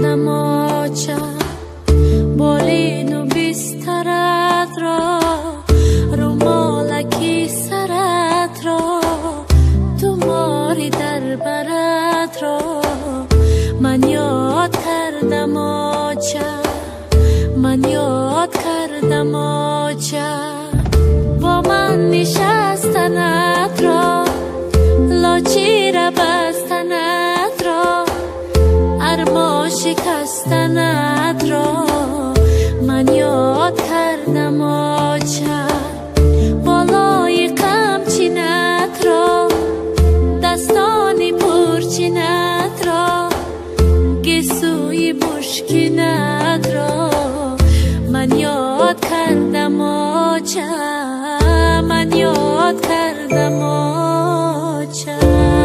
کردم آچه بالین و بیسترت را رومالکی سرت را تو ماری در برت را من یاد کردم آچه من یاد کردم آچه با من نشستنت را لاچی را بستنت را ارما شکستنت را من یاد کردم آچه بالای قمچینت را دستانی پرچینت را گسوی مشکینت را من یاد کردم آچه من یاد کردم آچه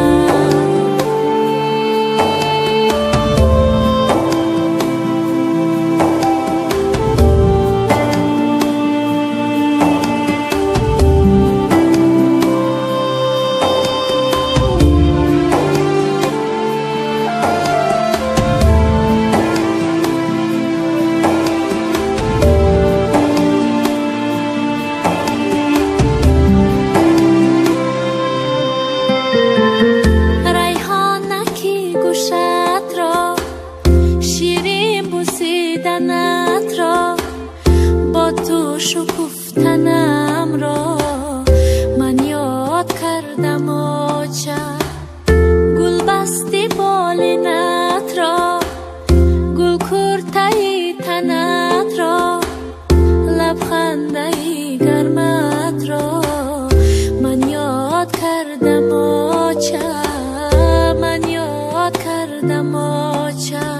با تو شکفتنم را من یاد کردم آچه گل بستی بالینت را گل کرتای تنت را لبخندای گرمت را من یاد کردم آچه من یاد کردم آچه